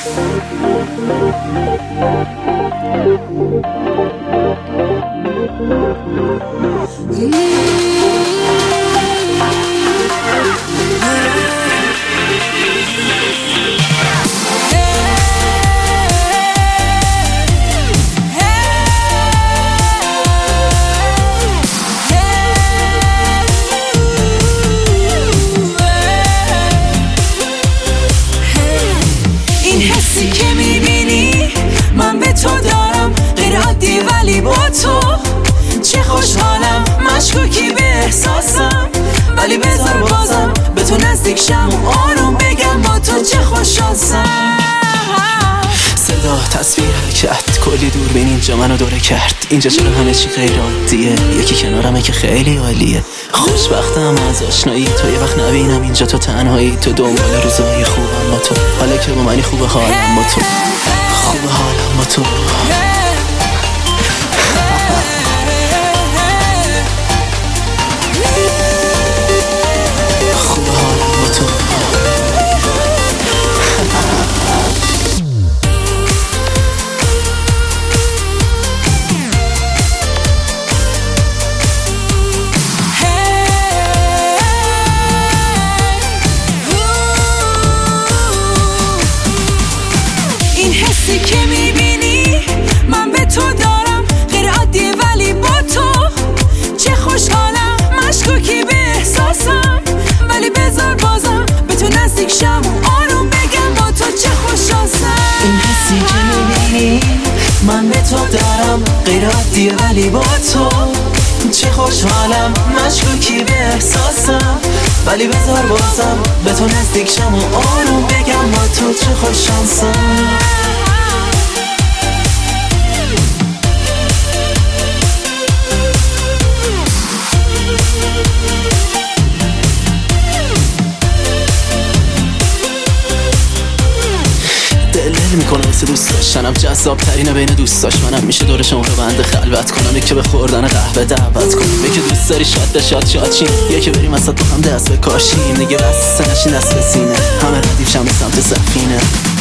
این حسی که میبینی من به تو دارم، غیر عادی ولی با تو چه خوشحالم. مشکوکی به احساسم ولی بذار بازم به تو نزدیک شم و آروم بگم با تو چه خوشحالم. صدا، تصویر، حرکت، کلی دوربین اینجا منو دوره کرد. اینجا چرا همه چی غیر عادیه؟ یکی کنارمه که خیلی عالیه. خوشبختم از آشنایی تو، یه وقت نبینم اینجا تو تنهایی. تو دنبال روزای خوبم با تو، حالا که با منی خوبه حالم با تو، خوبه حالم با تو. این حسی که میبینی من به تو دارم، غیر عادی ولی با تو چه خوشحالم. مشکوکی به احساسم ولی بذار بازم به تو نزدیک شم و آروم بگم با تو چه خوشحالم. این حسی که میبینی من به تو دارم، غیر عادی ولی با تو چه خوشحالم. مشکوکی به احساسم ولی بذار بازم به تو نزدیک شم و آروم بگم با تو چه خوشحالم. دل میکنه واسه دوست داشتنم، جذاب ترینه بین دوست داشت منم. میشه دور شما رو بنده خلوت کنم، یکی به خوردن قهوه دعوت کنم، یکی دوست داری شاد شیم، یکی بریم وسط با هم دست بکاشیم. دیگه بس نشین دست به سینه، همه ردیف شم به سمت سفینه.